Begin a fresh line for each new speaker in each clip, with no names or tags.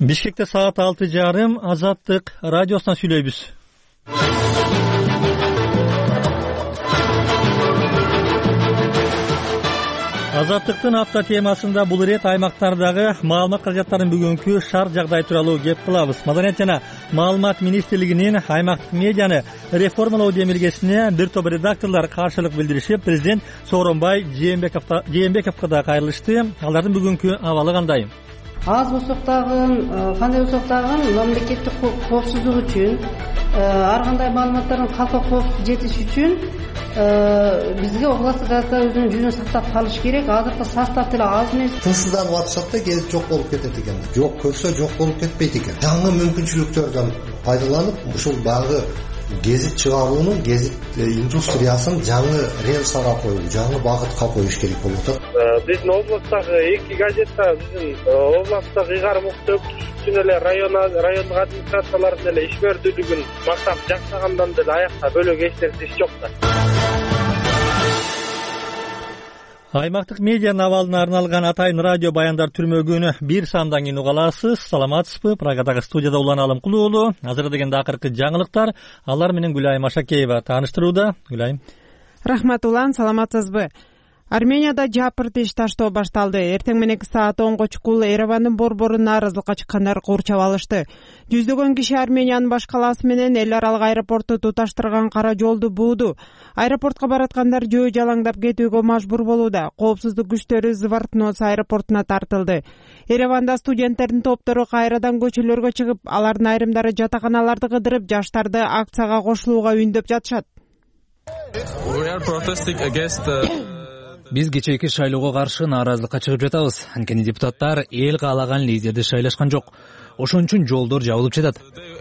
Бишкекте саат 6:30 Азаттык радиосунан сүйлөйбүз. Азаттыктын апта темасында бул ирет аймактардагы маалымат каражаттарын бүгүнкү шарт жагдай тууралуу кеп кылабыз. Маданият жана маалымат министрлигинин аймактык медианы реформалоо демилгесине бир топ редакторлор каршылык билдиришип, президент Сооронбай Жээнбековго да кайрылышты. Алардын бүгүнкү абалы кандай?
Аз болсок дагы, кандай болсок дагы мамлекеттик коопсуздук үчүн, ар кандай маалыматтардын калкка коопсуз жетиш үчүн бизге областтык газета өзүнүн жүзүн сактап калыш керек. Азыркы состав деле аз эмес.
Тынчсызданып атышат да келип жок болуп кетет экен. Жок көрсө жок болуп кетпейт экен. Жаңы мүмкүнчүлүктөрдөн пайдаланып, ушул дагы гезит чыгаруунун, гезит индустриясын жаңы рельсага коюп, жаңы багытка коюш керек болуп атат.
Биздин областтагы эки газета биздин областтык ыйгарым укук үчүн эле райондук администрациялардын эле ишмердүүлүгүн мактап жаксагандан деле аякта бөлөк эч нерсе иш жок да.
Аймактык медианын абалына арналган атайын радио баяндар түрмөгүнү бир сандан кийин уга аласыз. Саламатсызбы? Прагадагы студияда Улан Алымкулуу уулу. Азыр дегенде акыркы жаңылыктар. Алар менен Гүлайым Ашакеева тааныштырууда. Гүлайым.
Рахмат Улан, саламатсызбы? Арменияда жапырт иш таштоо башталды. Эртең мененки саат 10го чукул Еревандын борборун нааразылыкка чыккандар курчап алышты. Жүздөгөн киши Армениянын баш калаасы менен эл аралык аэропортту туташтырган кара жолду бууду. Аэропортко бараткандар жөө жалаңдап кетүүгө мажбур болууда. Коопсуздук күчтөрү Звартнос аэропортуна тартылды. Ереванда студенттердин топтору кайрадан көчөлөргө чыгып, алардын айрымдары жатаканаларды кыдырып, жаштарды акцияга кошулууга үндөп жатышат.
Биз кечээки шайлоого каршы нааразылыкка чыгып жатабыз. Анткени депутаттар эл каалаган лидерди шайлашкан жок. Ошон үчүн жолдор жабылып жатат.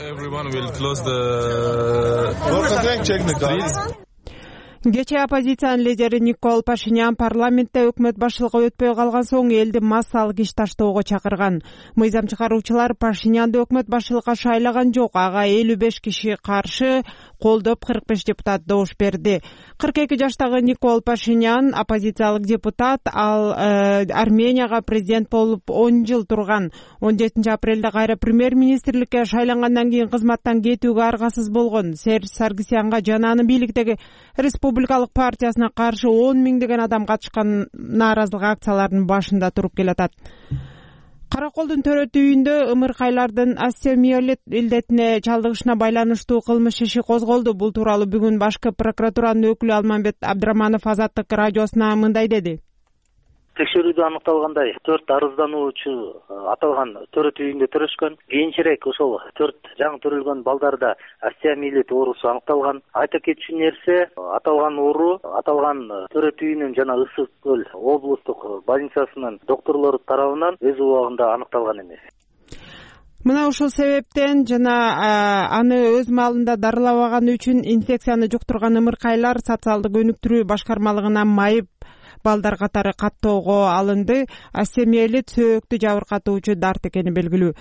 Кечээ оппозициянын лидери Никол Пашинян парламентте өкмөт башчылыгы өтпөй калган соң элди массалык иш таштоого чакырган. Мыйзам чыгаруучулар Пашинянды өкмөт башчылыкка шайлаган жок. Ага 55 киши каршы, колдоп 45 депутат добуш берди. 42 жаштагы Никол Пашинян оппозициялык депутат, ал Арменияга президент болуп 10 жыл турган. 17 апрелде кайра премьер-министрликке шайлангандан кийин кызматтан кетүүгө аргасыз болгон. Серж Саргсянга жана анын бийликтеги Республикалык партиясына каршы 10 миңдеген адам катышкан нааразылык акцияларынын башында туруп келатат. Караколдун төрөт үйүндө ымыркайлардын остеомиелит илдетине чалдыгышына байланыштуу кылмыш иши козголду. Бул тууралуу бүгүн башкы прокуратуранын өкүлү Алмамбет Абдыраманов Азаттык радиосуна мындай деди.
Текшерүүдө аныкталгандай 4 арыздануучу аталган төрөт үйүндө төрөшкөн. Кийинчерээк ошол 4 жаңы төрөлгөн балдарда остеомиелит оорусу аныкталган. Айта кетчү нерсе, аталган оору аталган төрөт үйүнүн жана Ысык көл облустук больницасынын докторлору тарабынан өз убагында аныкталган эмес.
Мына ушул себептен жана аны өз маалында дарылабаганы үчүн инфекцияны жуктурган ымыркайлар социалдык өнүктүрүү башкармалыгына майып балдар катары каттоого алынды. Остеомиелит сөөктү жабыркатуучу дарт экени белгилүү.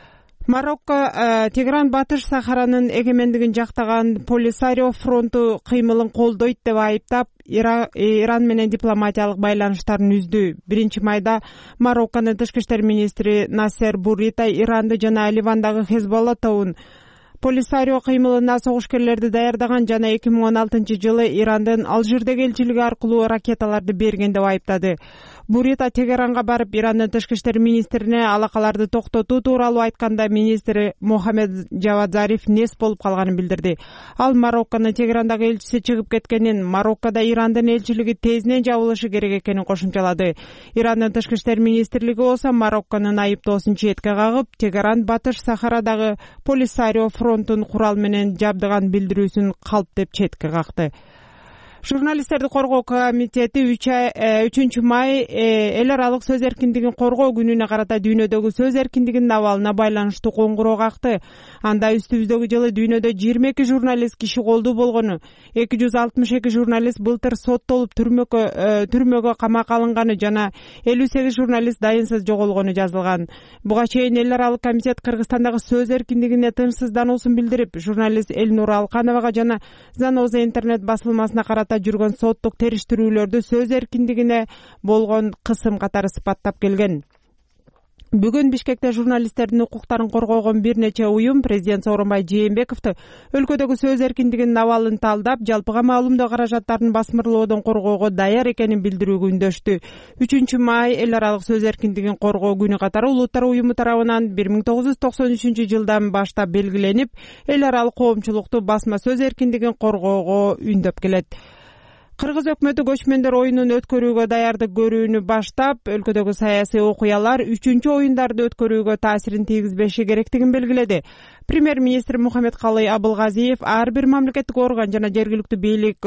Марокко Тегран Батыш Сахаранын эгемендигин жактаган Полисарио фронту кыймылын колдойт деп айыптап, Иран менен дипломатиялык байланыштарын үздү. 1-майда Марокконун тышкы иштер министри Насер Бурита Иранды жана Ливандагы Хезболла тобун Полисарио кыймылына согушкерлерди даярдаган жана 2016-жылы Ирандын Алжирдеги элчилиги аркылуу ракеталарды берген деп айыптады. Бурита Тегеранга барып, Ирандын тышкы иштер министрине алакаларды токтотуу тууралуу айтканда, министри Мохаммед Жавад Зариф нес болуп калганын билдирди. Ал Марокконун Тегерандагы элчиси чыгып кеткенин, Мароккодо Ирандын элчилиги тезинен жабылышы керек экенин кошумчалады. Ирандын тышкы иштер министрлиги болсо Марокконун айыптоосун четке кагып, Тегеран Батыш Сахарадагы Полисарио фронтун курал менен жабдыган билдирүүсүн калп деп четке какты. Журналисттерди коргоо комитети 3-май эл аралык сөз эркиндигин коргоо күнүнө карата дүйнөдөгү сөз эркиндигинин абалына байланыштуу коңгуроо какты. Анда үстүбүздөгү жылы дүйнөдө 22 журналист киши колдуу болгону, 262 журналист былтыр соттолуп түрмөгө камакка алынганы жана 58 журналист дайынсыз жоголгону жазылган. Буга чейин эл аралык комитет Кыргызстандагы сөз эркиндигине тынчсыздануусун билдирип, журналист Элнура Алкановага жана Заноза интернет басылмасына карата жүргөн соттук териштирүүлөрдү сөз эркиндигине болгон кысым катары сыпаттап келген. Бүгүн Бишкекте журналисттердин укуктарын коргоого бир нече уюм президент Сооронбай Жээнбековду өлкөдөгү сөз эркиндигинин абалын талдап, жалпыга маалымдоо каражаттарын басмырлоодон коргоого даяр экенин билдирүүгө үндөштү. 3 май эл аралык сөз эркиндигин коргоо күнү катары Улуттар уюму тарабынан 1993 баштап белгиленип, эл аралык коомчулукту басма сөз эркиндигин коргоого үндөп келет. Кыргыз өкмөтү көчмөндөр оюнун өткөрүүгө даярдык көрүүнү баштап, өлкөдөгү саясий окуялар 3-оюндарды өткөрүүгө таасирин тийгизбеши керектигин белгиледи. Премьер-министр Мухаммедкалый Абылгазиев ар бир мамлекеттик орган жана жергиликтүү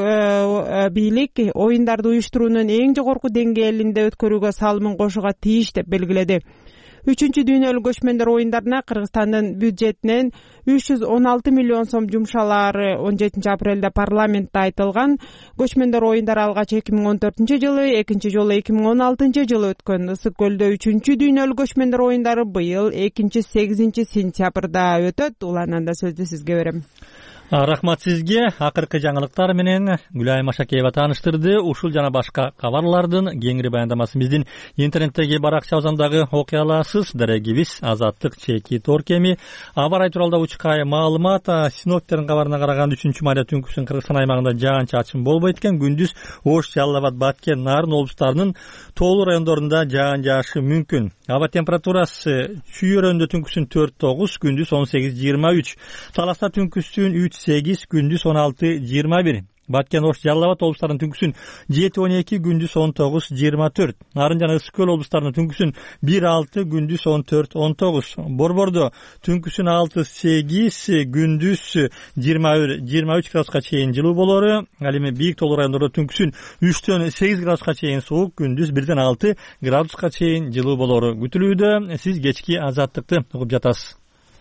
бийлик оюндарды уюштуруунун эң жогорку деңгээлинде өткөрүүгө салымын кошууга тийиш деп белгиледи. 3-дүйнөлүк көчмөндөр оюндарына Кыргызстандын бюджетинен 316 миллион сом жумшалаары 17 апрелде парламентте айтылган. Көчмөндөр оюндары алгач 2014-жылы, экинчи жолу 2016-жылы өткөн. Ысык көлдө 3-дүйнөлүк көчмөндөр оюндары быйыл 2-8 сентябрда өтөт. Улананда сөздү сизге берем.
Рахмат сизге. Акыркы жаңылыктар менен Гүлай Машакеева тааныштырды. Ушул жана башка кабарлардын кеңири баяндамасын биздин интернеттеги баракчабыздагы окуя аласыз. Дарегибиз Азаттык чеки торкеми. Аба ырайы тууралуу учкай маалымат. Синоптиктердин кабарына караганда 3-майда түнкүсүн Кыргызстан аймагында жаан-чачын болбойт экен. Күндүз Ош, Жалал Абад, Баткен, Нарын облустарынын тоолуу райондорунда жаан жаашы мүмкүн. Аба температурасы Чүй-Өрөндө түнкүсүн 4-9, күндүз 18-23. Таласта түнкүсүн 3-8, күндүз 16-21. Баткен, Ош, Жалал Абад облустарынын түнкүсүн 7-12, күндүз 19-24. Нарын жана Ысык көл облустарынын түнкүсүн 1-6, күндүз 14-19. Борбордо түнкүсүн 6-8, күндүз 21-23 градуска чейин жылуу болору. Ал эми бийик тоолуу райондордо түнкүсүн 3-8 градуска чейин суук, күндүз 1-6 градуска чейин жылуу болору күтүлүүдө. Сиз кечки Азаттыкты угуп жатасыз.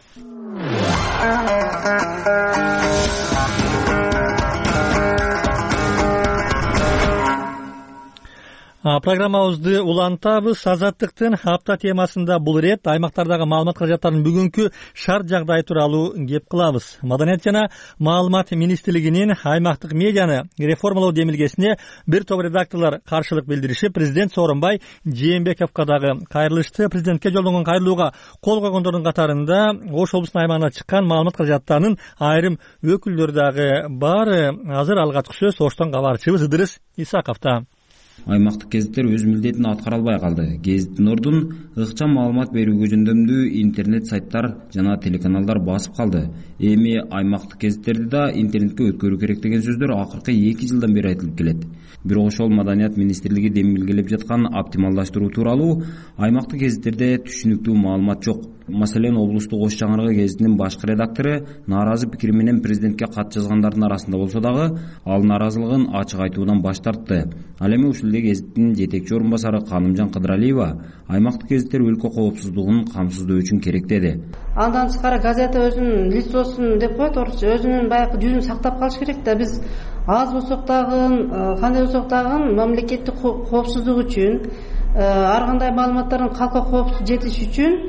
Программабызды улантабыз. Азаттыктын апта темасында бул ирет аймактардагы маалымат каражаттарынын бүгүнкү шарт жагдай тууралуу кеп кылабыз. Маданият жана маалымат министрлигинин аймактык медианы реформалоо демилгесине бир топ редакторлор каршылык билдиришип, президент Сооронбай Жээнбековго дагы кайрылышты. Президентке жолдонгон кайрылууга кол койгондордун катарында Ош облусунун аймагына чыккан маалымат каражаттарынын айрым өкүлдөрү дагы бар. Азыр алгачкы сөз Оштон кабарчыбыз Ыдырыс Исаковдо.
Аймактык гезиттер өз милдетин аткара албай калды. Гезиттин ордун ыкчам маалымат берүүгө жөндөмдүү интернет сайттар жана телеканалдар басып калды. Эми аймактык гезиттерди да интернетке өткөрүү керек деген сөздөр акыркы 2 жылдан бери айтылып келет. Бирок ошол Маданият министрлиги демилгелеп жаткан оптималдаштыруу тууралуу аймактык гезиттерде түшүнүктүү маалымат жок. Маселен, облустук Ош Чаңырыгы гезитинин башкы редактору нааразы пикири менен президентке кат жазгандардын арасында болсо дагы, ал нааразылыгын ачык айтуудан баш тартты. Ал эми ушул эле гезиттин жетекчи орун басары Канымжан Кыдыралиева аймактык гезиттер өлкө коопсуздугун камсыздоо үчүн керек деди.
Андан тышкары газета өзүнүн лицосун деп коет, орусча өзүнүн баягы жүзүн сактап калыш керек да. Биз аз болсок дагы, кандай болсок дагы мамлекеттик коопсуздук үчүн, ар кандай маалыматтардын калкка коопсуз жетиш үчүн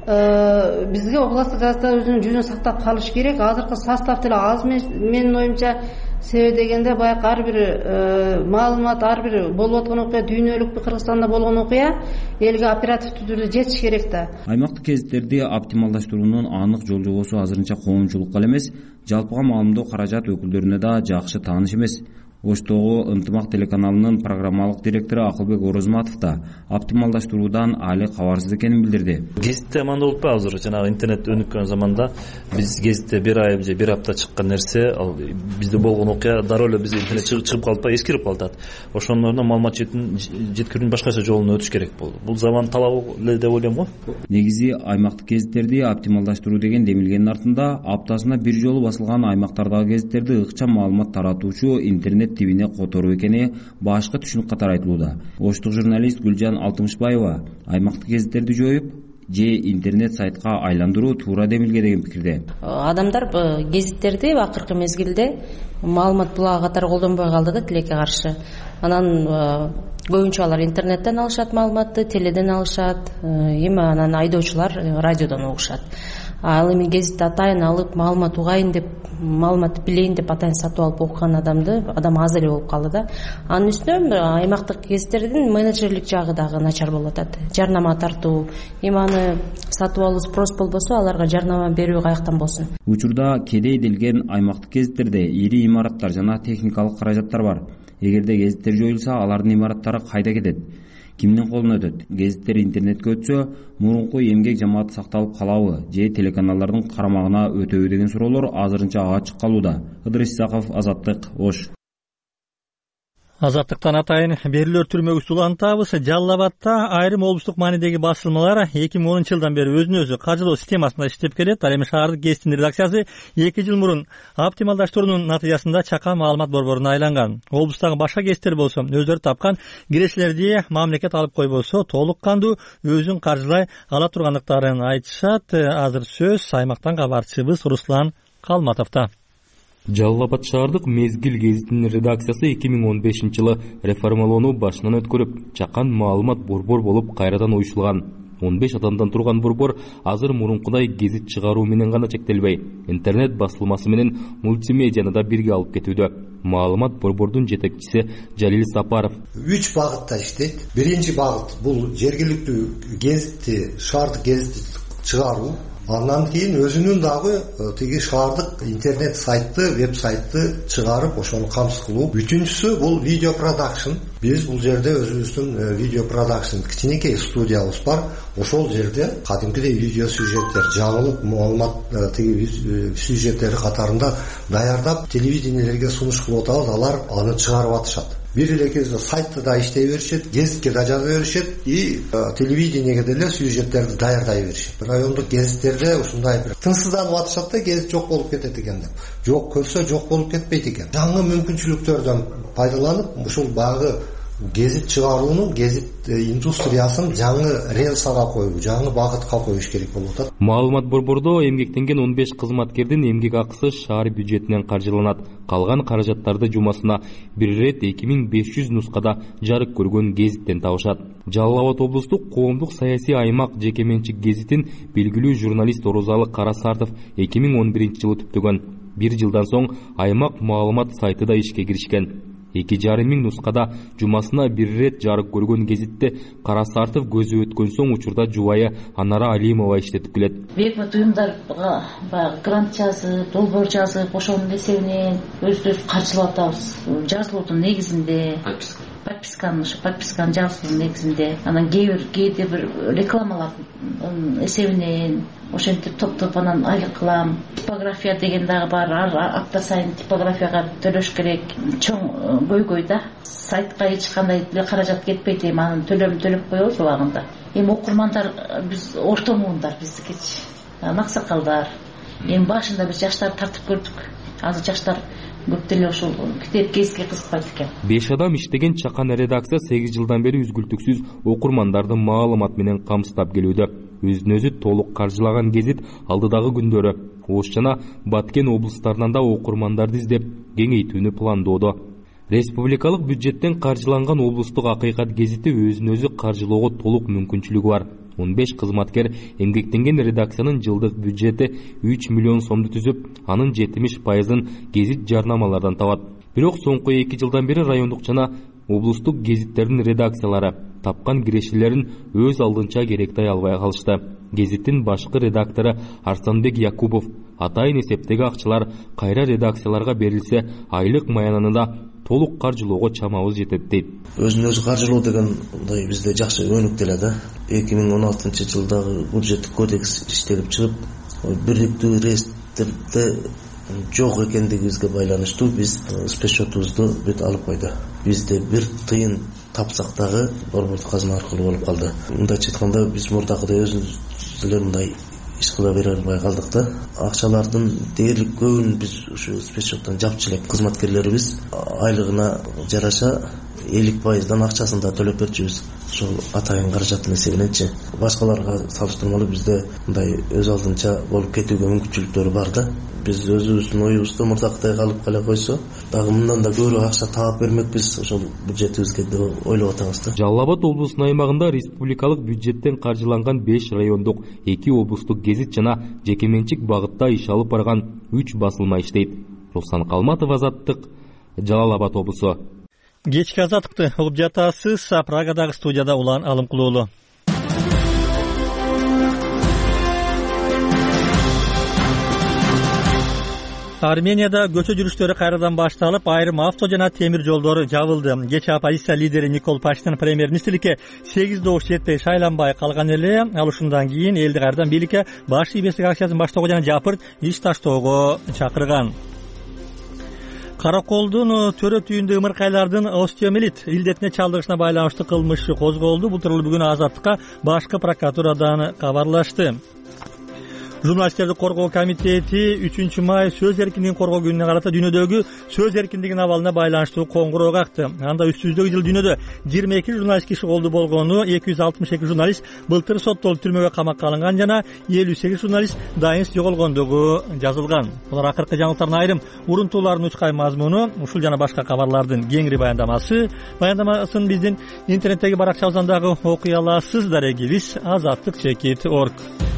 бизге областтык газета өзүнүн жүзүн сактап калыш керек. Азыркы состав деле аз менин оюмча. Себеби дегенде баягы ар бир маалымат, ар бир болуп аткан окуя, дүйнөлүк Кыргызстанда болгон окуя элге оперативдүү түрдө жетиш керек да.
Аймактык гезиттерди оптималдаштыруунун анык жол жобосу азырынча коомчулукка эле эмес, жалпыга маалымдоо каражат өкүлдөрүнө да жакшы тааныш эмес. Оштогу Ынтымак телеканалынын программалык директору Акылбек Орозматов да оптималдаштыруудан али кабарсыз экенин билдирди.
Гезитте мындай болуп азыр жанагы интернет өнүккөн заманда биз гезитте бир ай же бир апта чыккан нерсе, ал бизде болгон окуя дароо эле бизде интернет чыгып калып эскирип калат. Ошонун ордуна маалымат жеткирүүнүн башкача жолуна өтүш керек болду. Бул заман талабы эле деп ойлойм го.
Негизи аймактык гезиттерди оптималдаштыруу деген демилгенин артында аптасына бир жолу басылган аймактардагы гезиттерди ыкчам маалымат таратуучу интернет тибине которуу экени башкы түшүнүк катары айтылууда. Оштук журналист Гүлжан Алтымышбаева аймактык гезиттерди жоюп же интернет сайтка айландыруу туура демилге деген пикирде.
Адамдар гезиттерди акыркы мезгилде маалымат булагы катары колдонбой калды да, тилекке каршы. Анан көбүнчө алар интернеттен алышат маалыматты, теледен алышат, эми анан айдоочулар радиодон угушат. Ал эми гезитти атайын алып маалымат угайын деп, маалыматты билейин деп атайын сатып алып окуган адам аз эле болуп калды да. Анын үстүнө аймактык гезиттердин менеджерлик жагы дагы начар болуп атат. Жарнама тартуу, эми аны сатып алуу спрос болбосо, аларга жарнама берүү каяктан болсун?
Учурда кедейделген аймактык гезиттерде ири имараттар жана техникалык каражаттар бар. Эгерде гезиттер жоюлса, алардын имараттары кайда кетет? Кимдин колуна өтөт? Гезиттер интернетке өтсө, мурунку эмгек жамааты сакталып калабы же телеканалдардын карамагына өтөбү деген суроолор азырынча ачык калууда. Ыдырыс Исаков, Азаттык, Ош.
Азаттыктан атайын берилер түрмөгү сулантабыз. Жалал Абадта айрым облустук маанидеги басылмалар 2010 жылдан бери өзүн өзү каржылоо системасында иштеп келет. Ал эми шаардык гезиттин редакциясы 2 жыл мурун оптималдаштыруунун натыйжасында чака маалымат борборуна айланган. Облустагы башка гезиттер болсо өздөрү тапкан кирешелерди мамлекет алып койбосо толук кандуу өзүн каржылай ала тургандыктарын айтышат. Азыр сөз аймактан кабарчыбыз Руслан Калматовдо.
Жалал Абад шаардык Мезгил гезитинин редакциясы 2015 жылы реформалоону башынан өткөрүп, чакан маалымат борбор болуп кайрадан уюшулган. 15 адамдан турган борбор азыр мурункудай гезит чыгаруу менен гана чектелбей, интернет басылмасы менен мультимедияны да бирге алып кетүүдө. Маалымат борбордун жетекчиси Жалил Сапаров.
3 багытта иштейт. Биринчи багыт бул жергиликтүү гезитти, шаардык гезитти чыгаруу. Андан кийин өзүнүн дагы тиги шаардык интернет сайтты, веб сайтты чыгарып, ошону камсыз кылуу. Үчүнчүсү бул видео продакшн. Биз бул жерде өзүбүздүн видео продакшн кичинекей студиябыз бар. Ошол жерде кадимкидей видео сюжеттер, жаңылык маалымат тиги сюжеттери катарында даярдап телевидениелерге сунуш кылып атабыз. Алар аны чыгарып атышат. Бир эле кезде сайтты да иштей беришет, гезитке да жаза беришет и телевидениеге деле сюжеттерди даярдай беришет. Райондук гезиттерде ушундай бир тынчсызданып атышат да, гезит жок болуп кетет экен деп. Жок көрсө жок болуп кетпейт экен. Жаңы мүмкүнчүлүктөрдөн пайдаланып, ушул багы гезит чыгаруунун, гезит индустриясын жаңы рельсага коюу, жаңы багытка коюш керек болуп атат.
Маалымат борбордо эмгектенген 15 кызматкердин эмгек акысы шаар бюджетинен каржыланат. Калган каражаттарды жумасына бир ирет 2500 нускада жарык көргөн гезиттен табышат. Жалал Абад облустук коомдук саясий аймак жекеменчик гезитин белгилүү журналист Орозалы Карасартов 2011 жылы түптөгөн. 1 жылдан соң аймак маалымат сайты да ишке киришкен. 2,5 миң нускада жумасына бир ирет жарык көргөн гезитте Карасартов көзү өткөн соң учурда жубайы Анара Алимова иштетип келет.
Бекмет уюмдарга грант жазып, долбоор жазып, ошонун эсебинен өзүбүз каржылап атабыз. Жазылуунун негизинде подписканын жазуунун негизинде, анан кээде бир рекламалардын эсебинен ошентип топтоп анан айлык кылам. Типография деген дагы бар, апта сайын типографияга төлөш керек. Чоң көйгөй сайтка эч кандай каражат кетпейт, эми анын төлөп коебуз убагында. Эми окурмандар биз орто муундар, биздикичи максакалдар. Эми башында биз жаштарды тартып көрдүк. Азыр жаштар көп деле ошол китеп гезитке кызыкпайт экен.
5 адам иштеген чакан редакция 8 жылдан бери үзгүлтүксүз окурмандарды маалымат менен камсыздап келүүдө. Өзүн өзү толук каржылаган гезит алдыдагы күндөрү Ош жана Баткен облустарынан да окурмандарды издеп кеңейтүүнү пландоодо. Республикалык бюджеттен каржыланган облустук Акыйкат гезити өзүн өзү каржылоого толук мүмкүнчүлүгү бар. 15 кызматкер эмгектенген редакциянын жылдык бюджети 3 миллион сомду түзүп, анын 70%ын гезит жарнамалардан табат. Бирок соңку 2 жылдан бери райондук жана облустук гезиттердин редакциялары тапкан кирешелерин өз алдынча керектай албай калышты. Гезиттин башкы редактору Арсанбек Якубов атайын эсептеги акчалар кайра редакцияларга берилсе, айлык маянаны да толук каржылоого чамабыз жетет дейт.
Өзүн өзү каржылоо деген мындай бизде жакшы өнүктү эле да. 2016 жылдагы бюджеттик кодекс иштелип чыгып, бириктүү реестрде жок экендигибизге байланыштуу биз спецчетубузду бүт алып койду. Бизде бир тыйын тапсак дагы борбордук казына аркылуу болуп калды. Мындайча айтканда биз мурдакыдай өзүбүз деле мындай иш кыла бере албай калдык да. Акчалардын дээрлик көбүн биз ушу спецчеттен жапчы элек. Кызматкерлерибиз айлыгына жараша 50%дан акчасын да төлөп берчүбүз. Ошол атайын каражаттын эсебиненчи. Башкаларга салыштырмалуу бизде мындай өз алдынча болуп кетүүгө мүмкүнчүлүктөр бар да. Биз өзүбүздүн оюбузду мурдактай калып кала койсо, дагы мындан да көбүрөөк акча таап бермекпиз ошол бюджетибизге деп ойлоп атабыз да.
Жалал Абад облусунун аймагында республикалык бюджеттен каржыланган 5 райондук, 2 облустук гезит жана жекеменчик багытта иш алып барган 3 басылма иштейт. Руслан Калматов, Азаттык, Жалал Абад облусу.
Кечки азаттыкты угуп жатасыз. Прагадагы студияда Улан Алымкулуулу. Арменияда көчө жүрүштөрү кайрадан башталып, айрым авто жана темир жолдору жабылды. Кечээ оппозиция лидери Никол Паштин премьер-министрликке 8 добуш жетпей шайланбай калган эле. Ал ушундан кийин элди кайрадан бийликке баш ийбестик акциясын баштоого жана жапырт иш таштоого чакырган. Караколдун төрө түйүндө ымыркайлардын остеомелит илдетине чалдыгышына байланыштуу кылмышы козголду. Бул тууралуу бүгүн Азаттыкка башкы прокуратурадан кабарлашты. Журналисттерди коргоо комитети 3 май сөз эркиндигин коргоо күнүнө карата дүйнөдөгү сөз эркиндигинин абалына байланыштуу коңгуроо какты. Анда үстүбүздөгү жыл дүйнөдө 22 журналист киши колду болгону, 262 журналист былтыр соттолуп түрмөгө камакка алынган жана 58 журналист дайынсыз жоголгондугу жазылган. Булар акыркы жаңылыктардын айрым урунтууларынын учкай мазмуну. Ушул жана башка кабарлардын кеңири баяндамасын биздин интернеттеги баракчабыздан дагы окуй аласыз. Дарегибиз azattik.org.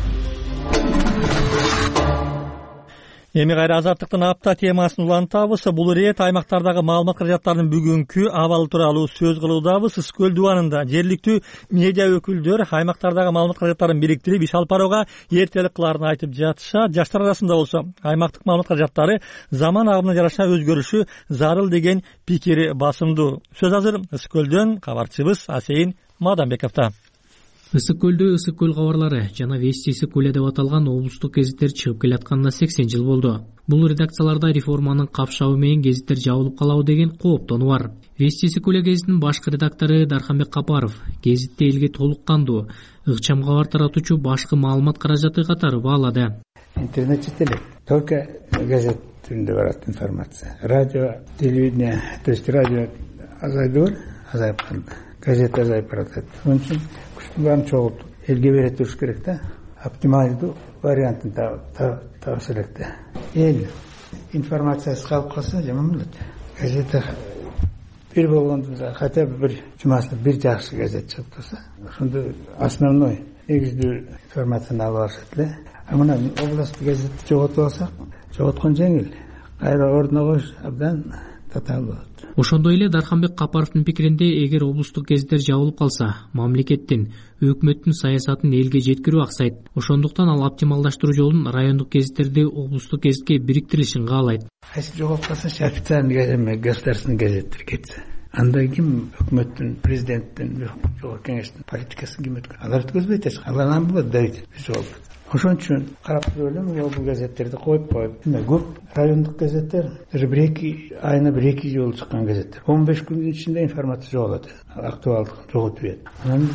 Эми кайра азаттыктын апта темасын улантабыз. Бул ирет аймактардагы маалымат каражаттарынын бүгүнкү абалы тууралуу сөз кылуудабыз. Ысык көл дубанында жергиликтүү медиа өкүлдөр аймактардагы маалымат каражаттарын бириктирип иш алып барууга эртелик кылаарын айтып жатышат. Жаштар арасында болсо аймактык маалымат каражаттары заман агымына жараша өзгөрүшү зарыл деген пикири басымдуу. Сөз азыр Ысык көлдөн кабарчыбыз Асейин Мадамбековдо.
Ысык көлдө ысык көл кабарлары жана Вести ысык көлө деп аталган облустук гезиттер чыгып келатканына 80 жыл болду. Бул редакцияларда реформанын капшабы менен гезиттер жабылып калабы деген кооптонуу бар. Вести ысык көлө гезитинин башкы редактору Дарханбек Капаров гезитти элге толук кандуу, ыкчам кабар таратуучу башкы маалымат каражаты катары баалады.
Интернет четелек, только газет түрүндө барат информация. Радио, телевидение, то есть радио азайып калды, газет азайып баратат. Ошон үчүн баарын чогултуп элге бере туруш керек да. Оптималдуу вариантын табыш элек да. Эл информациясыз калып калса жаман болот. Газета бир болгондо хотя бы бир жумасында бир жакшы газет чыгып турса, ошондо основной негиздүү информацияны алып алышат эле. А мына областтык газетти жоготуп алсак, жоготкон жеңил. Кайра ордуна коюш абдан татаал болот.
Ошондой эле Дарханбек Капаровдун пикиринде, эгер облустук гезиттер жабылып калса, мамлекеттин, өкмөттүн саясатын элге жеткирүү аксайт. Ошондуктан ал оптималдаштыруу жолун райондук гезиттерди облустук гезитке бириктиришин каалайт.
Кайсы жоголуп калса, официальный государственный газеттер кетсе, анда ким өкмөттүн, президенттин, жогорку кеңештин политикасын ким өткөн? Алар өткөзбөйт эч. Алардан болот давить жоголуп. Ошон үчүн карап туруп элем, бул газеттерди коюп, көп райондук газеттер бир-эки айына бир-эки жолу чыккан газеттер. 15 күндүн ичинде информация жоголот, актуалдык жоготуп берет. Анан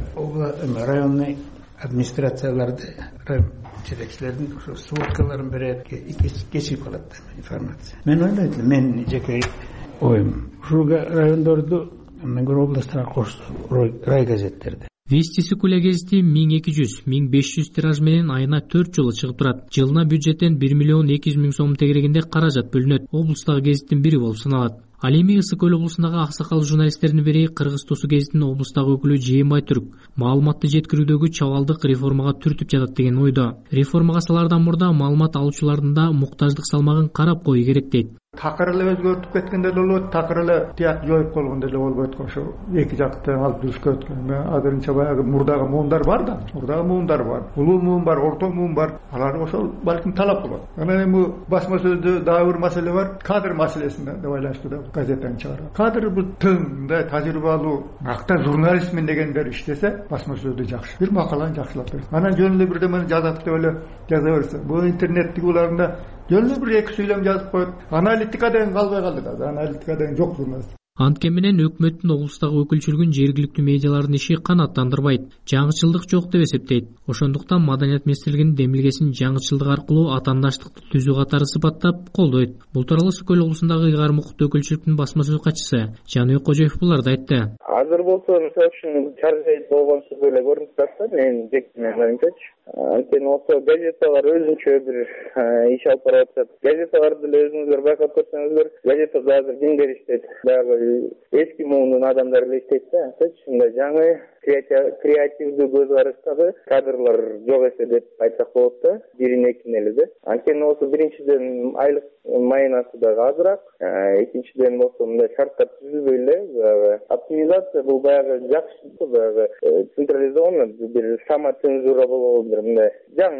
районный администрацияларды, жетекчилердин ошо сводкаларын берет, кечип калат информация. Мен ойлойт элем, мен жеке оюм, ушул райондорду областтарга кошту рай газеттерди.
Вести ысык көл гезити 1200-1500 тираж менен айына 4 жолу чыгып турат. Жылына бюджеттен 1 миллион 200 миң сом тегерегинде каражат бөлүнөт. Облустагы гезиттин бири болуп саналат. Ал эми Ысык көл облусундагы аксакал журналисттердин бири Кыргыз Тосу гезитинин облустагы өкүлү Жээнбай Түрк маалыматты жеткирүүдөгү чабалдык реформага түртүп жатат деген ойдо. Реформага салаардан мурда маалымат алуучулардын да муктаждык салмагын карап коюу керек дейт.
Такыр эле өзгөртүп кеткенде эле болот, такыр эле жоюп койгондо эле болбойт го. Ошо эки жакты алып жүрүшкө өткөн. Азырынча баягы мурдагы муундар бар да, улуу муун бар, орто муун бар. Алар ошол балким талап кылат. Анан эми басма сөздө дагы бир маселе бар, кадр маселесине байланыштуу да газетаны чыгарат. Кадр бул тың, мындай тажрыйбалуу, акта журналистмин дегендер иштесе, басма сөздө жакшы. Бир макаланы жакшылап берет. Анан жөн эле бирдемени жазат деп эле жаза берсе, бул интернеттик уларында жөн эле бир эки сүйлөм жазып коет. Аналитика деген калбай калды азыр. Аналитика деген жок журналист.
Антке менен өкмөттүн облустагы өкүлчүлүгүн жергиликтүү медиалардын иши канааттандырбайт. Жаңычылдык жок деп эсептейт. Ошондуктан Маданият министрлигинин демилгесин жаңычылдык аркылуу атаандаштыкты түзүү катары сыпаттап колдойт. Бул тууралуу Ысык Көл облусундагы ыйгарым укуктуу өкүлчүлүктүн басма сөз катчысы Жаныбек Кожоев буларды айтты.
Азыр болсо мисалы үчүн чаржайт болгонсуз эле көрүнүп жатат, менин жеке оюмчачы. Анткени болсо газеталар өзүнчө бир иш алып барып атышат. Газеталарды деле өзүңүздөр байкап көрсөңүздөр, газетада азыр кимдер иштейт? Баягы эски муунун адамдары эле иштейт да. Ушундай жаңы креативдүү көз караштагы кадрлар жок эсе деп айтсак болот да. Бирин-экин эле да. Анткени болсо биринчиден айлык майнасы дагы азыраак, экинчиден болсо мындай шарттар түзүлбөй эле. Оптимизация бул баягы жакшы, баягы централизованный бир самоцензура болобу, бир мындай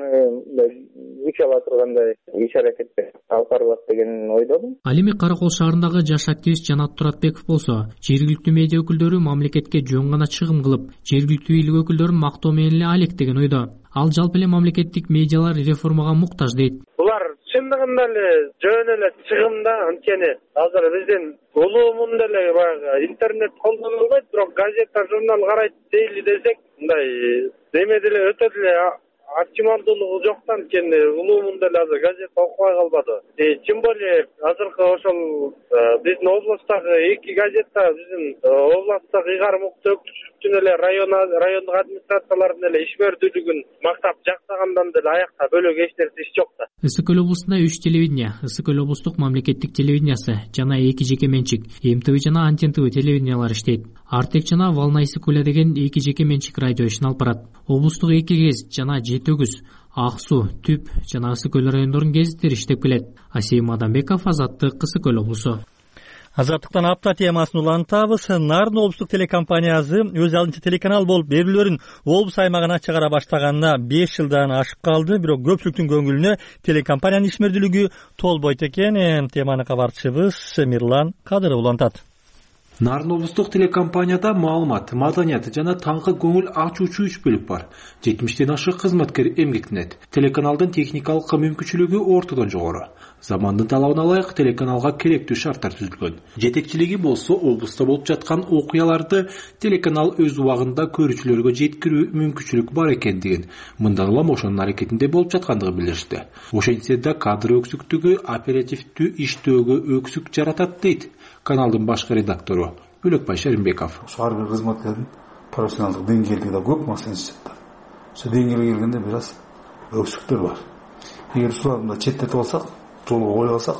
жаңы күч ала тургандай иш аракеттер алып барылат деген ойдомун.
Ал эми Каракол шаарындагы жаш активист Жанат Туратбеков болсо, жергиликтүү медиа өкүлдөрү мамлекетке жөн гана чыгым кылып, жергиликтүү бийлик өкүлдөрүн мактоо менен эле алектеген ойдо. Ал жалпы эле мамлекеттик медиалар реформага муктаж дейт.
Булар чындыгында эле жөн эле чыгымда, анткени азыр биздин улуумун деле баягы интернет колдонулбайт, бирок газета, журнал карайт дейли десек, мындай деме деле өтө деле оптималдуулугу жок да, анткени улуумун деле азыр газета окубай калбады. Тем более азыркы ошол биздин облустагы 2 газета биздин областтагы ыйгарым укуктуу өкүлчүлүктүн эле райондук администрациялардын эле ишмердүүлүгүн мактап жактагандан деле аякта бөлөк эч нерсе иш жок да.
Ысык Көл облусунда 3 телевидение, Ысык Көл облустук мамлекеттик телевидениясы жана 2 жеке менчик, МТВ жана Антен ТВ телевидениялары иштейт. Артек жана Волна Ысык Көлө деген 2 жеке менчик радио ишин алып барат. Облустук 2 гезит жана Жети Өгүз, Ак Суу, Түп жана Ысык Көл райондорунун гезиттери иштеп келет. Асейим Адамбеков, Азаттык, Ысык Көл облусу.
Азаттыктан апта темасын улантабыз. Нарын облустук телекомпаниясы өз алдынча телеканал болуп берүүлөрүн облус аймагына чыгара баштаганына 5 жылдан ашып калды, бирок көпчүлүктүн көңүлүнө телекомпаниянын ишмердүүлүгү толбойт экен. Теманы кабарчыбыз Мирлан Кадыров улантат.
Нарын облустук телекомпанияда маалымат, маданият жана таңкы көңүл ачуучу 3 бөлүк бар. 70ден ашык кызматкер эмгектенет. Телеканалдын техникалык мүмкүнчүлүгү ортодон жогору. Замандын талабына ылайык телеканалга керектүү шарттар түзүлгөн. Жетекчилиги болсо облуста болуп жаткан окуяларды телеканал өз убагында көрүүчүлөргө жеткирүү мүмкүнчүлүк бар экендигин, мындан улам ошонун аракетинде болуп жаткандыгын билдиришти. Ошентсе да кадр өксүктүгү оперативдүү иштөөгө өксүк жаратат дейт каналдын башкы редактору Бөлөкбай Шеримбеков.
Ар бир кызматкердин профессионалдык деңгээлиги да көп маселеси жатат. Ошо деңгээлге келгенде бир аз өксүктөр бар. Эгер ушуларды четтетип алсак, жолго кое алсак,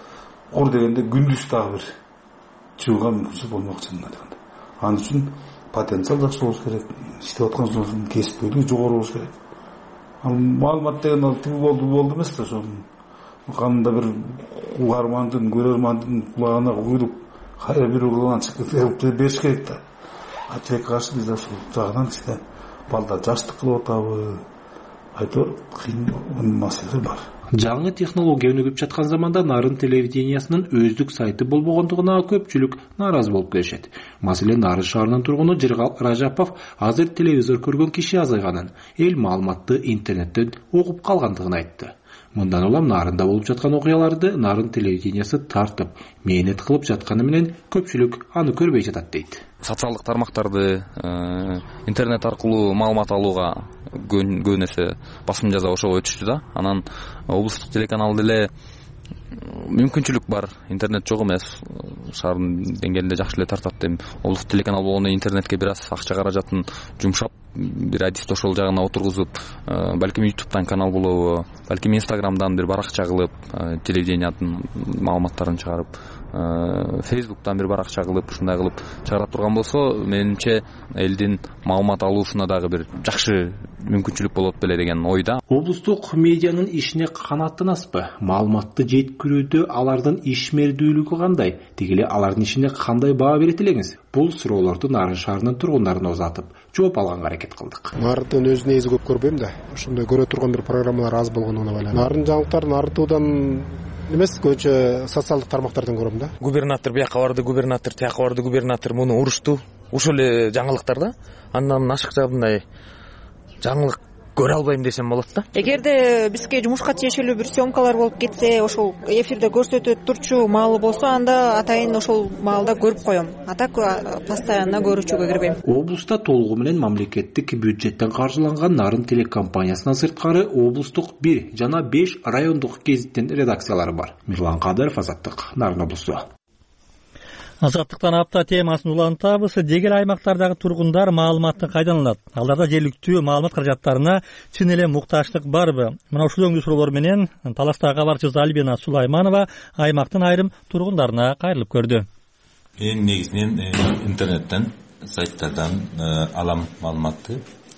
ор дегенде күндүз дагы бир чыгууга мүмкүнчүлүк болмок чынын айтканда. Ал үчүн потенциал жакшы болуш керек, иштеп аткан жолдун кесиптүүлүгү жогору болуш керек. Ал маалымат деген ал тиги болду эмес да, ошо кандай бир угармандын, көрөрмандын кулагына куюлуп, кайра бир угулдан чыгып бериш керек да. Тилекке каршы биз ошол жагынан кичине балдар жаштык кылып атабы, айтор кыйын маселе бар.
Жаңы технология өнүгүп жаткан заманда Нарын телевидениясынын өздүк сайты болбогондугуна көпчүлүк нааразы болуп келишет. Маселен, Нарын шаарынын тургуну Жыргал Ражапов азыр телевизор көргөн киши азайганын, эл маалыматты интернеттен окуп калгандыгын айтты. Мындан улам Нарында болуп жаткан окуяларды Нарын телевидениясы тартып, мээнет кылып жатканы менен көпчүлүк аны көрбөй жатат дейт.
Социалдык тармактарды интернет аркылуу маалымат алууга көбүн эсе басым жаза ошого өтүштү да. Анан облустук телеканал деле мүмкүнчүлүк бар, интернет жок эмес, шаардын деңгээлинде жакшы эле тартат дейм. Облустук телеканал болгондо интернетке бир аз акча каражатын жумшап, бир адисти ошол жагына отургузуп, балким YouTube'дан канал болобу, балким Instagram'дан бир баракча кылып, телевидениянын маалыматтарын чыгарып, Facebook'tan бир баракча кылып, ушундай кылып чыгарат турган болсо, менимче элдин маалымат алуусуна дагы бир жакшы мүмкүнчүлүк болот беле деген ойда.
Облустук медианын ишине канааттанасызбы? Маалыматты жеткирүүдө алардын ишмердүүлүгү кандай? Деги эле алардын ишине кандай баа берет элеңиз? Бул суроолорду Нарын шаарынын тургундарына узатып, жооп алганга аракет кылдык.
Нардын өз негизи көп көрбөйм да. Ошондой көрө турган бир программалар аз болгонуна байланыштуу. Нарын жаңылыктарын артуудан эмес, көбүнчө социалдык тармактардан көрөм да.
Губернатор бияка барды, губернатор тияка барды, губернатор муну урушту. Ушул эле жаңылыктар да. Андан ашыкча мындай жаңылык көрө албайм десем болот да.
Эгерде бизге жумушка тиешелүү бир съемкалар болуп кетсе, ошол эфирде көрсөтөт турчу маалы болсо, анда атайын ошол маалда көрүп коем. А так постоянно көрүүчүгө кирбейм.
Облуста толугу менен мамлекеттик бюджеттен каржыланган Нарын телекомпаниясынан сырткары облустук 1 жана 5 райондук гезиттин редакциялары бар. Мирлан Кадыров, Азаттык, Нарын облусу.
Азаттыктан апта темасын улантабыз. Дегел аймактардагы тургундар маалыматты кайдан алат? Аларда жергиликтүү маалымат каражаттарына чын эле муктаждык барбы? Мына ушул өңдүү суроолор менен Таластагы кабарчыбыз Альбина Сулайманова аймактын айрым тургундарына кайрылып көрдү.
Мен негизинен интернеттен, сайттардан алам маалыматты.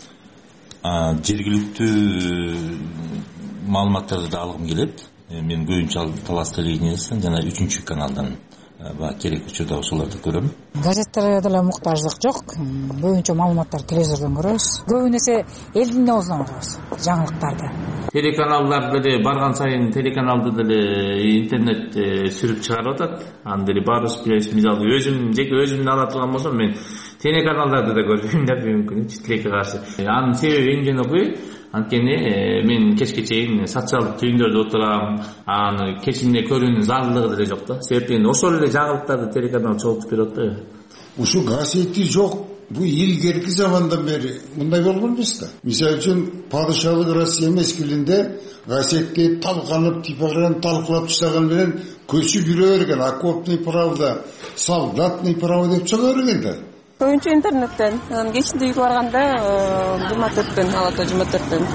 Жергиликтүү маалыматтарды да алгым келет. Мен көбүнчө Талас телевидениесинен жана 3 каналдан керек учурда ошолорду көрөм.
Газеттерге деле муктаждык жок. Көбүнчө маалыматтар телевизордон көрөбүз. Көбү нерсе элдин оозунан угабыз, жаңылыктарды.
Телеканалдар деле барган сайын телеканалды деле интернет сүрүп чыгарып атат. Аны деле баарыбыз билебиз. Мисалы өзүмдүн ала турган болсом, мен телеканалдарды да көрбөйм да мүмкүн тилекке каршы. Анын себеби эмнеден окуйм? Анткени мен кечке чейин социалдык түйүндөрдө отурам, аны кечинде көрүүнүн зарылдыгы деле жок да. Себептен ошол эле жаңылыктарды телеканал чогултуп берет да.
Ушу газети жок. Бул илгерки замандан бери мындай болгон эмес да. Мисалы үчүн падышалык Россия мезгилинде газетке талканып, типографияны талкуулап таштаган менен көчүп жүрө берген, окопный правда, солдатный правда деп чыга берген да.
Көбүнчө интернеттен, кечинде үйгө барганда 24-төн, алата 24-төн.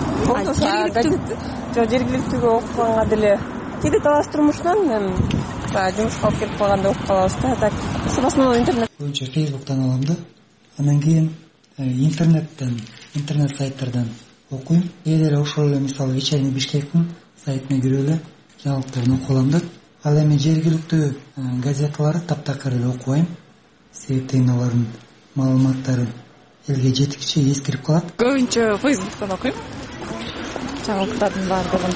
Жергиликтүүгө окуганга деле кээде Талас турмушунан жумушка алып келип калганда окуп калабыз да. Так, основном интернет.
Көбүнчө Facebooктан алам да. Анан кийин интернеттен, интернет сайттардан окуйм. Эле ошол эле мисалы вечерний Бишкектин сайтына кирип эле жаңылыктарын окуп алам да. Ал эми жергиликтүү газеталарды таптакыр эле окубайм. Себептен алардын маалыматтары элге жетикче эскирип калат.
Көбүнчө Facebooктон окуйм. Жаңылыктардын баардыгын.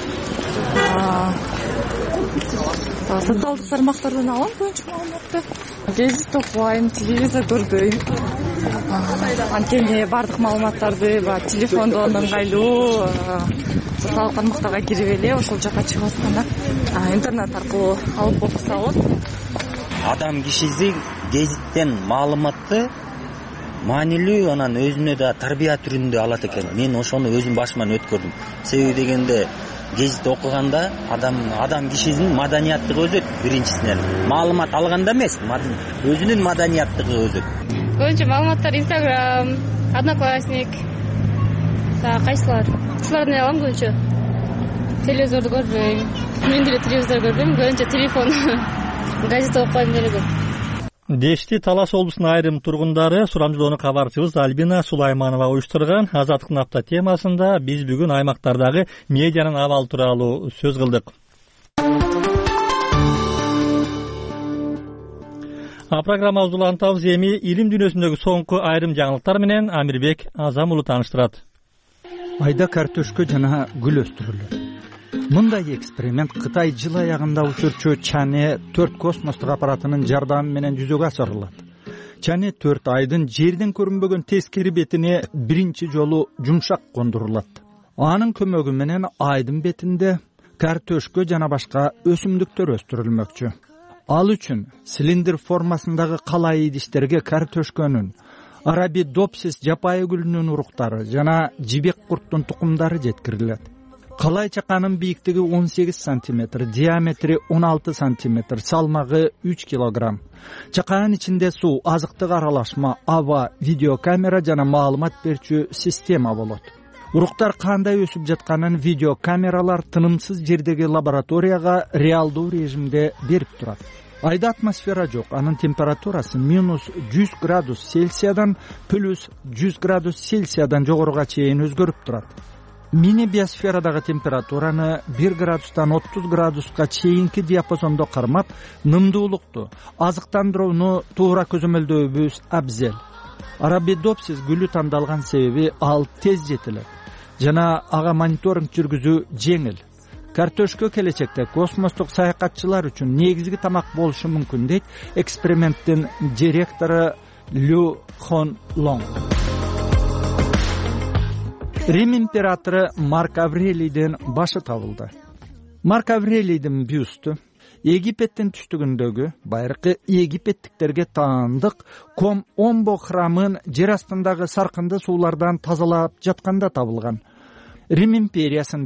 Социалдык тармактардан алам көбүнчө маалыматты. Гезит окубайм, телевизор көрбөйм. Анткени баардык маалыматтарды телефондон ыңгайлуу социалдык тармактарга кирип эле ошол жака чыгып атканда интернет аркылуу алып окуса болот.
Адам кишиси гезиттен маалыматты маанилүү, анан өзүнө да тарбия түрүндө алат экен. Мен ошону өзүм башыман өткөрдүм. Себеби дегенде гезит окуганда адам кишинин маданияттыгы өзөт биринчисинен. Маалымат алганда эмес, өзүнүн маданияттыгы өзөт.
Көбүнчө маалыматтар Instagram, Одноклассник, кайсылар? Ушулардан алам көбүнчө. Телевизорду көрбөйм. Мен деле телевизор көрбөйм, көбүнчө телефон. Газет окуйм деле көп.
Дешти Талас облусунун айрым тургундары сурамжылоону кабарчыбыз Альбина Сулайманова уюштурган Азаттыктын апта темасында биз бүгүн аймактардагы медианын абалы тууралуу сөз кылдык. Программабызды улантабыз. Эми илим дүйнөсүндөгү соңку айрым жаңылыктар менен Амирбек Азам уулу тааныштырат.
Айда картөшкө жана гүл өстүрүлөт. Мындай эксперимент Кытай жыл аягында учурчу Чане 4 космостук аппаратынын жардамы менен жүзөгө ашырылат. Чане 4 айдын жерден көрүнбөгөн тескери бетине биринчи жолу жумшак кондурулат. Анын көмөгү менен айдын бетинде картөшкө жана башка өсүмдүктөр өстүрүлмөкчү. Ал үчүн цилиндр формасындагы калай идиштерге картөшкөнүн, Арабидопсис жапайы гүлүнүн уруктары жана жибек курттун тукумдары жеткирилет. Калай чаканын бийиктиги 18 см, диаметри 16 см, салмагы 3 кг. Чаканын ичинде суу, азыктык аралашма, аба, видеокамера жана маалымат берчү система болот. Уруктар кандай өсүп жатканын видеокамералар тынымсыз жердеги лабораторияга реалдуу режимде берип турат. Айда атмосфера жок, анын температурасы -100 градус Цельсиядан +100 градус Цельсиядан жогоруга чейин өзгөрүп турат. Мини биосферадагы температураны 1 градустан 30 градуска чейинки диапазондо кармап, нымдуулукту, азыктандырууну туура көзөмөлдөбүз абзел. Арабидопсис гүлү тандалган себеби ал тез жетилет жана ага мониторинг жүргүзүү жеңил. Картөшкө келечекте космостук саякатчылар үчүн негизги тамак болушу мүмкүн дейт эксперименттин директору Лю Хон Лонг. Рим императору Марк Аврелийдин башы табылды. Марк Аврелийдин бюстү Египеттин түштүгүндөгү байыркы египеттиктерге таандык Ком-Омбо храмын жер астындагы саркынды суулардан тазалап жатканда табылган. Рим империясын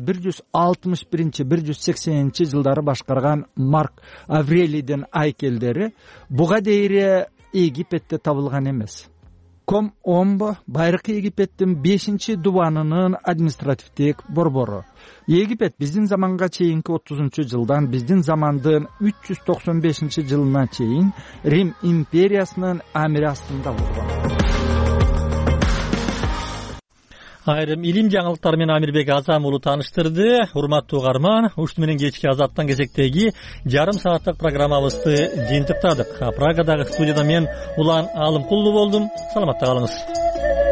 161-180 жылдары башкарган Марк Аврелийдин айкелдери буга дейре Египетте табылган эмес. Ком-Омбо байыркы Египеттин 5-дубанынын административдик борбору. Египет биздин заманга чейинки 30-жылдан биздин замандын 395-жылына чейин Рим империясынын амири астында болгон.
Айрым илим жаңылыктары менен Амирбек Азам уулу тааныштырды. Урматтуу угарман, ушуну менен кечки Азаттан кезектеги жарым сааттык программабызды жыйынтыктадык. Прагадагы студияда мен Улан Алымкулду болдум. Саламатта калыңыз.